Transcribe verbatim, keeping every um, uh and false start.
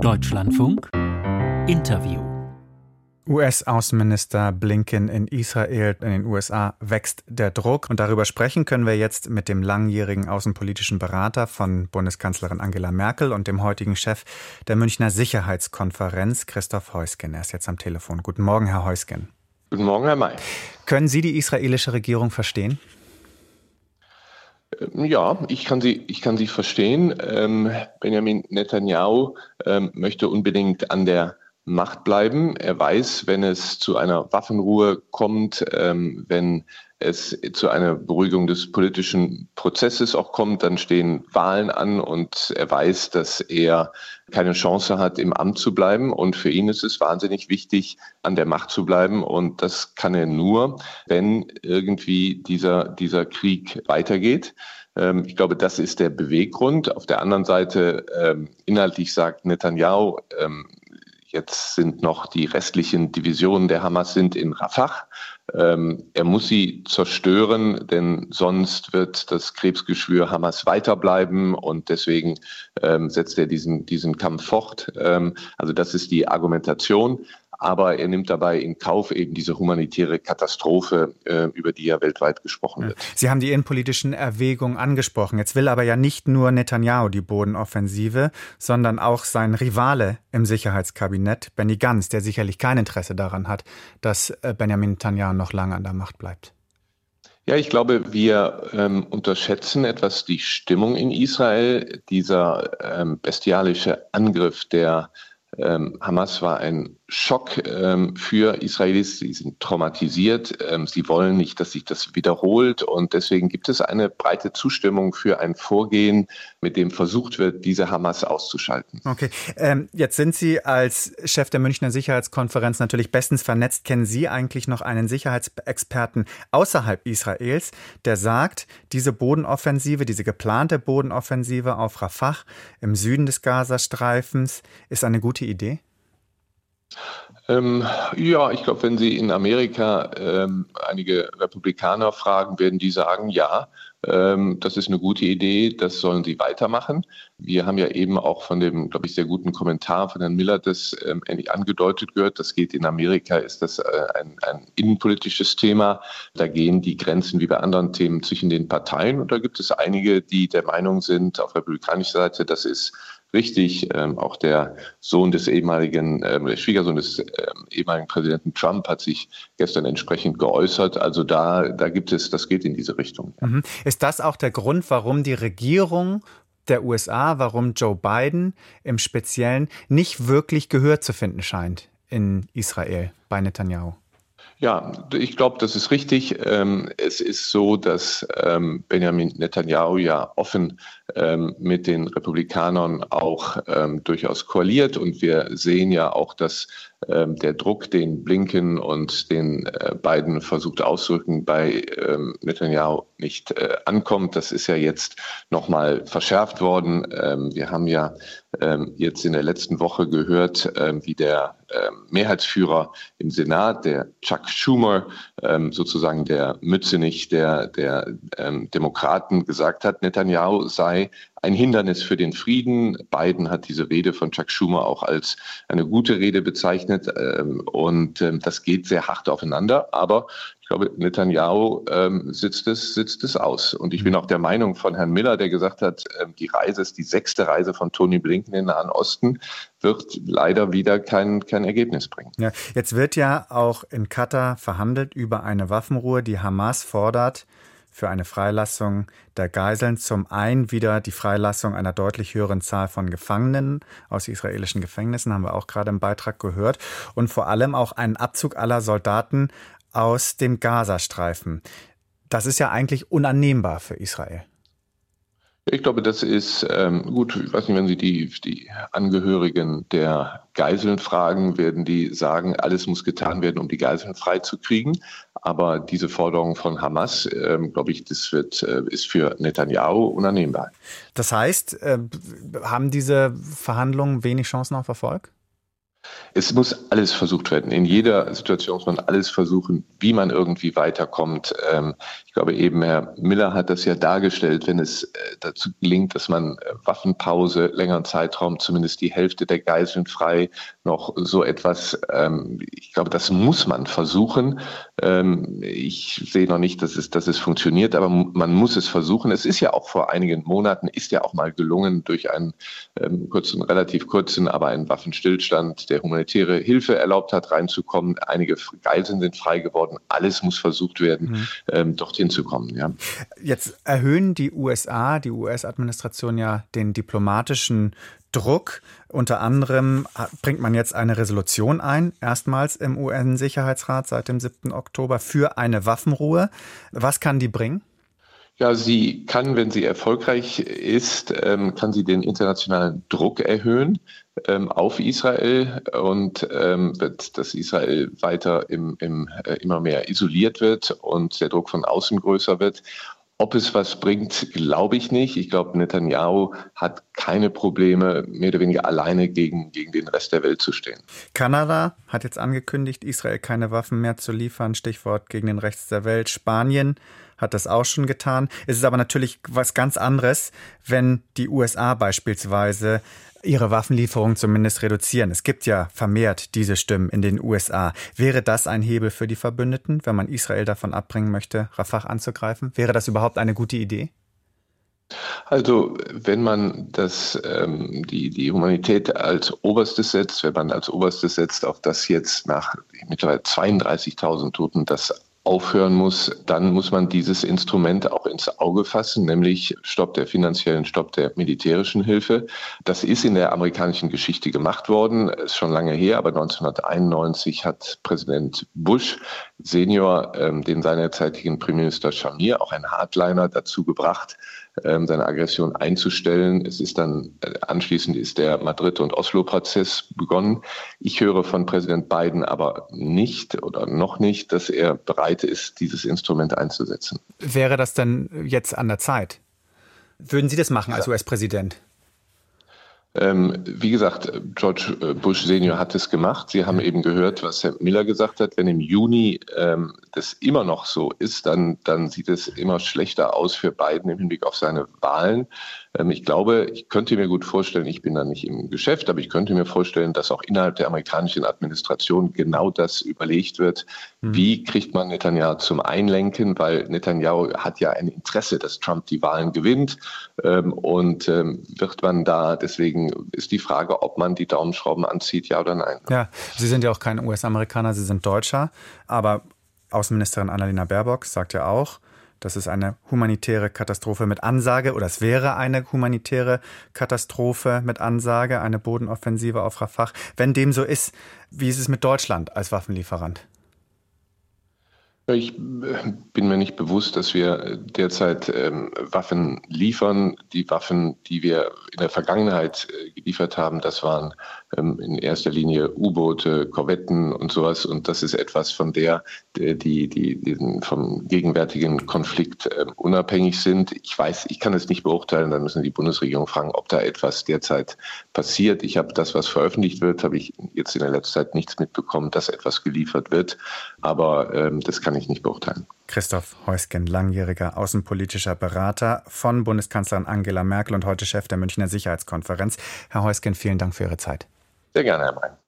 Deutschlandfunk Interview. U S-Außenminister Blinken in Israel, in den U S A wächst der Druck. Und darüber sprechen können wir jetzt mit dem langjährigen außenpolitischen Berater von Bundeskanzlerin Angela Merkel und dem heutigen Chef der Münchner Sicherheitskonferenz, Christoph Heusgen. Er ist jetzt am Telefon. Guten Morgen, Herr Heusgen. Guten Morgen, Herr May. Können Sie die israelische Regierung verstehen? Ja, ich kann sie, ich kann sie verstehen. Ähm, Benjamin Netanyahu ähm, möchte unbedingt an der Macht bleiben. Er weiß, wenn es zu einer Waffenruhe kommt, ähm, wenn es zu einer Beruhigung des politischen Prozesses auch kommt, dann stehen Wahlen an und er weiß, dass er keine Chance hat, im Amt zu bleiben. Und für ihn ist es wahnsinnig wichtig, an der Macht zu bleiben. Und das kann er nur, wenn irgendwie dieser, dieser Krieg weitergeht. Ähm, ich glaube, das ist der Beweggrund. Auf der anderen Seite, ähm, inhaltlich sagt Netanyahu, ähm, jetzt sind noch die restlichen Divisionen der Hamas sind in Rafah. Ähm, er muss sie zerstören, denn sonst wird das Krebsgeschwür Hamas weiterbleiben und deswegen ähm, setzt er diesen, diesen Kampf fort. Ähm, also das ist die Argumentation. Aber er nimmt dabei in Kauf eben diese humanitäre Katastrophe, äh, über die ja weltweit gesprochen wird. Sie haben die innenpolitischen Erwägungen angesprochen. Jetzt will aber ja nicht nur Netanyahu die Bodenoffensive, sondern auch sein Rivale im Sicherheitskabinett, Benny Gantz, der sicherlich kein Interesse daran hat, dass äh, Benjamin Netanyahu noch lange an der Macht bleibt. Ja, ich glaube, wir ähm, unterschätzen etwas die Stimmung in Israel. Dieser ähm, bestialische Angriff der Ähm, Hamas war ein Schock ähm, für Israelis. Sie sind traumatisiert. Ähm, sie wollen nicht, dass sich das wiederholt. Und deswegen gibt es eine breite Zustimmung für ein Vorgehen, mit dem versucht wird, diese Hamas auszuschalten. Okay, ähm, jetzt sind Sie als Chef der Münchner Sicherheitskonferenz natürlich bestens vernetzt. Kennen Sie eigentlich noch einen Sicherheitsexperten außerhalb Israels, der sagt, diese Bodenoffensive, diese geplante Bodenoffensive auf Rafah im Süden des Gazastreifens ist eine gute Idee? Ähm, ja, ich glaube, wenn Sie in Amerika ähm, einige Republikaner fragen, werden die sagen, ja, ähm, das ist eine gute Idee, das sollen sie weitermachen. Wir haben ja eben auch von dem, glaube ich, sehr guten Kommentar von Herrn Miller das ähm, ähnlich angedeutet gehört. Das geht in Amerika, ist das äh, ein, ein innenpolitisches Thema. Da gehen die Grenzen wie bei anderen Themen zwischen den Parteien. Und da gibt es einige, die der Meinung sind, auf republikanischer Seite, das ist richtig. Ähm, auch der Sohn des ehemaligen, ähm, der Schwiegersohn des ähm, ehemaligen Präsidenten Trump hat sich gestern entsprechend geäußert. Also da, da gibt es, das geht in diese Richtung. Ja. Mhm. Ist das auch der Grund, warum die Regierung der U S A, warum Joe Biden im Speziellen nicht wirklich Gehör zu finden scheint in Israel bei Netanyahu? Ja, ich glaube, das ist richtig. Es ist so, dass Benjamin Netanyahu ja offen mit den Republikanern auch durchaus koaliert. Und wir sehen ja auch, dass der Druck, den Blinken und den Biden versucht auszudrücken, bei Netanyahu nicht ankommt. Das ist ja jetzt nochmal verschärft worden. Wir haben ja jetzt in der letzten Woche gehört, wie der Mehrheitsführer im Senat, der Chuck Schumer, sozusagen der Mützenich der, der Demokraten, gesagt hat, Netanyahu sei ein Hindernis für den Frieden. Biden hat diese Rede von Chuck Schumer auch als eine gute Rede bezeichnet. Und das geht sehr hart aufeinander. Aber ich glaube, Netanyahu ähm, sitzt es, sitzt es aus. Und ich bin auch der Meinung von Herrn Miller, der gesagt hat, ähm, die Reise ist die sechste Reise von Tony Blinken in den Nahen Osten, wird leider wieder kein, kein Ergebnis bringen. Ja, jetzt wird ja auch in Katar verhandelt über eine Waffenruhe, die Hamas fordert für eine Freilassung der Geiseln. Zum einen wieder die Freilassung einer deutlich höheren Zahl von Gefangenen aus israelischen Gefängnissen, haben wir auch gerade im Beitrag gehört. Und vor allem auch einen Abzug aller Soldaten aus dem Gazastreifen. Das ist ja eigentlich unannehmbar für Israel. Ich glaube, das ist ähm, gut. Ich weiß nicht, wenn Sie die, die Angehörigen der Geiseln fragen, werden die sagen, alles muss getan werden, um die Geiseln freizukriegen. Aber diese Forderung von Hamas, ähm, glaube ich, das wird, äh, ist für Netanyahu unannehmbar. Das heißt, äh, haben diese Verhandlungen wenig Chancen auf Erfolg? Es muss alles versucht werden. In jeder Situation muss man alles versuchen, wie man irgendwie weiterkommt. Ich glaube, eben Herr Miller hat das ja dargestellt, wenn es dazu gelingt, dass man Waffenpause, längeren Zeitraum, zumindest die Hälfte der Geiseln frei, noch so etwas, ich glaube, das muss man versuchen. Ich sehe noch nicht, dass es, dass es funktioniert, aber man muss es versuchen. Es ist ja auch vor einigen Monaten, ist ja auch mal gelungen durch einen kurzen, relativ kurzen, aber einen Waffenstillstand, der humanitäre Hilfe erlaubt hat, reinzukommen. Einige Geiseln sind frei geworden. Alles muss versucht werden, mhm. ähm, dorthin zu kommen. Ja. Jetzt erhöhen die U S A, die U S-Administration ja den diplomatischen Druck. Unter anderem bringt man jetzt eine Resolution ein, erstmals im U N-Sicherheitsrat seit dem siebten Oktober, für eine Waffenruhe. Was kann die bringen? Ja, sie kann, wenn sie erfolgreich ist, ähm, kann sie den internationalen Druck erhöhen ähm, auf Israel und ähm, wird, dass Israel weiter im, im, äh, immer mehr isoliert wird und der Druck von außen größer wird. Ob es was bringt, glaube ich nicht. Ich glaube, Netanyahu hat keine Probleme, mehr oder weniger alleine gegen, gegen den Rest der Welt zu stehen. Kanada hat jetzt angekündigt, Israel keine Waffen mehr zu liefern. Stichwort gegen den Rest der Welt. Spanien hat das auch schon getan. Es ist aber natürlich was ganz anderes, wenn die U S A beispielsweise ihre Waffenlieferungen zumindest reduzieren. Es gibt ja vermehrt diese Stimmen in den U S A. Wäre das ein Hebel für die Verbündeten, wenn man Israel davon abbringen möchte, Rafah anzugreifen? Wäre das überhaupt eine gute Idee? Also wenn man das, ähm, die, die Humanität als Oberstes setzt, wenn man als Oberstes setzt, auf das jetzt nach mittlerweile zweiunddreißigtausend Toten das aufhören muss, dann muss man dieses Instrument auch ins Auge fassen, nämlich Stopp der finanziellen, Stopp der militärischen Hilfe. Das ist in der amerikanischen Geschichte gemacht worden, ist schon lange her, aber neunzehnhunderteinundneunzig hat Präsident Bush Senior ähm, den seinerzeitigen Premierminister Shamir, auch ein Hardliner, dazu gebracht, ähm, seine Aggression einzustellen. Es ist dann äh, anschließend ist der Madrid- und Oslo-Prozess begonnen. Ich höre von Präsident Biden aber nicht oder noch nicht, dass er bereit ist, dieses Instrument einzusetzen. Wäre das denn jetzt an der Zeit? Würden Sie das machen als ja. U S-Präsident? Ähm, wie gesagt, George Bush Senior hat es gemacht. Sie haben eben gehört, was Herr Miller gesagt hat. Wenn im Juni ähm, das immer noch so ist, dann, dann sieht es immer schlechter aus für Biden im Hinblick auf seine Wahlen. Ähm, ich glaube, ich könnte mir gut vorstellen, ich bin da nicht im Geschäft, aber ich könnte mir vorstellen, dass auch innerhalb der amerikanischen Administration genau das überlegt wird. Mhm. Wie kriegt man Netanyahu zum Einlenken? Weil Netanyahu hat ja ein Interesse, dass Trump die Wahlen gewinnt. Ähm, und ähm, wird man da deswegen ist die Frage, ob man die Daumenschrauben anzieht, ja oder nein. Ja, Sie sind ja auch kein U S-Amerikaner, Sie sind Deutscher. Aber Außenministerin Annalena Baerbock sagt ja auch, das ist eine humanitäre Katastrophe mit Ansage oder es wäre eine humanitäre Katastrophe mit Ansage, eine Bodenoffensive auf Rafah. Wenn dem so ist, wie ist es mit Deutschland als Waffenlieferant? Ich bin mir nicht bewusst, dass wir derzeit ähm, Waffen liefern. Die Waffen, die wir in der Vergangenheit äh, geliefert haben, das waren ähm, in erster Linie U-Boote, Korvetten und sowas. Und das ist etwas von der, die, die, die vom gegenwärtigen Konflikt äh, unabhängig sind. Ich weiß, ich kann es nicht beurteilen. Dann müssen die Bundesregierung fragen, ob da etwas derzeit passiert. Ich habe das, was veröffentlicht wird, habe ich jetzt in der letzten Zeit nichts mitbekommen, dass etwas geliefert wird. Aber ähm, das kann ich nicht beurteilen. Christoph Heusgen, langjähriger außenpolitischer Berater von Bundeskanzlerin Angela Merkel und heute Chef der Münchner Sicherheitskonferenz. Herr Heusgen, vielen Dank für Ihre Zeit. Sehr gerne, Herr May.